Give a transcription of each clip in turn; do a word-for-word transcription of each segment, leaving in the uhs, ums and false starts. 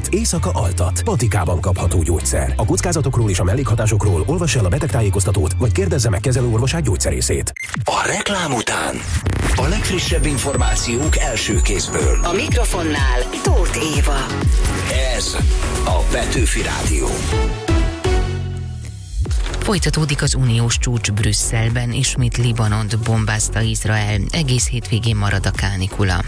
alatt, éjszaka altat. Patikában kapható gyógyszer. A kockázatokról és a mellékhatásokról olvass el a betegtájékoztatót, vagy kérdezze meg kezelőorvosát, gyógyszerészét. A reklám után a legfrissebb információk első kézből. A mikrofonnál Tóth Éva. Ez a Petőfi Rádió. Folytatódik az uniós csúcs Brüsszelben, ismét Libanont bombázta Izrael, egész hétvégén marad a kánikula.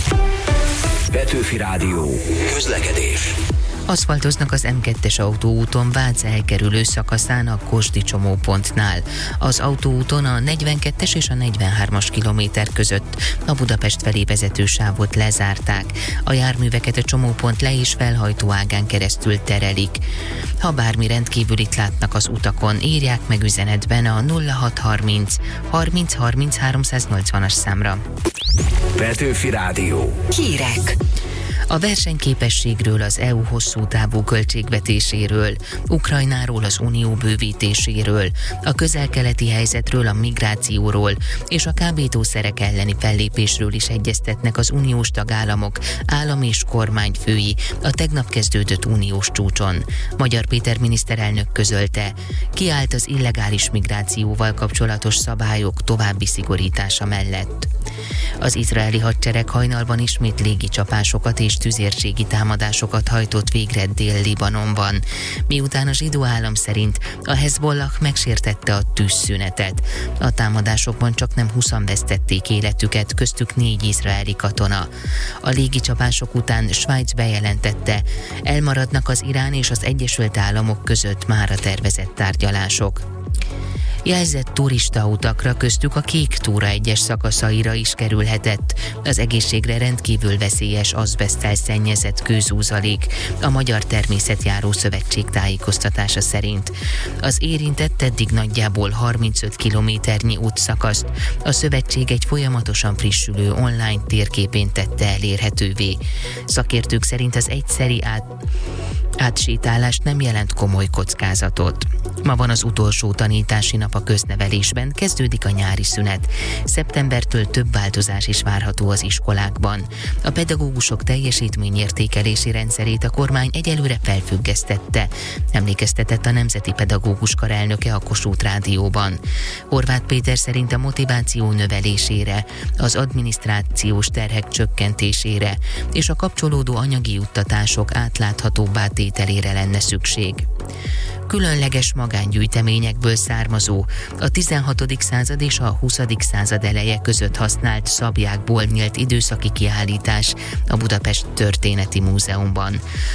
Petőfi Rádió. Közlekedés. Aszfaltoznak az em kettes autóúton Vác elkerülő szakaszán a Kosdi csomópontnál. Az autóúton a negyvenkettes és a negyvenhármas kilométer között a Budapest felé vezető sávot lezárták. A járműveket a csomópont le- és felhajtóágán keresztül terelik. Ha bármi rendkívülit látnak az utakon, írják meg üzenetben a nulla hat harminc harminc harminc háromszáznyolcvanas számra. Petőfi Rádió. Hírek. A versenyképességről, az é u hosszú távú költségvetéséről, Ukrajnáról, az unió bővítéséről, a közel-keleti helyzetről, a migrációról és a kábítószerek elleni fellépésről is egyeztetnek az uniós tagállamok, állam és kormányfői a tegnap kezdődött uniós csúcson. Magyar Péter miniszterelnök közölte, kiállt az illegális migrációval kapcsolatos szabályok további szigorítása mellett. Az izraeli hadsereg hajnalban ismét légicsapásokat és tüzérségi támadásokat hajtott végre Dél-Libanonban, miután a zsidó állam szerint a Hezbollah megsértette a tűzszünetet. A támadásokban csaknem húszan vesztették életüket, köztük négy izraeli katona. A légicsapások után Svájc bejelentette, elmaradnak az Irán és az Egyesült Államok között mára tervezett tárgyalások. Jelzett turistautakra, köztük a Kék túra egyes szakaszaira is kerülhetett az egészségre rendkívül veszélyes azbeszttel szennyezett kőzúzalék, a Magyar Természetjáró Szövetség tájékoztatása szerint. Az érintett eddig nagyjából harmincöt kilométernyi útszakaszt a szövetség egy folyamatosan frissülő online térképén tette elérhetővé. Szakértők szerint az egyszeri át Átsétálás nem jelent komoly kockázatot. Ma van az utolsó tanítási nap a köznevelésben, kezdődik a nyári szünet. Szeptembertől több változás is várható az iskolákban. A pedagógusok teljesítményértékelési rendszerét a kormány egyelőre felfüggesztette, emlékeztetett a Nemzeti Pedagógus Kar elnöke a Kossuth Rádióban. Horváth Péter szerint a motiváció növelésére, az adminisztrációs terhek csökkentésére és a kapcsolódó anyagi juttatások átláthatóbbá tételére lenne szükség. Különleges magángyűjteményekből származó, a tizenhatodik század és a huszadik század eleje között használt szablyákból nyílt időszaki kiállítás a Budapest Történeti Múzeumban.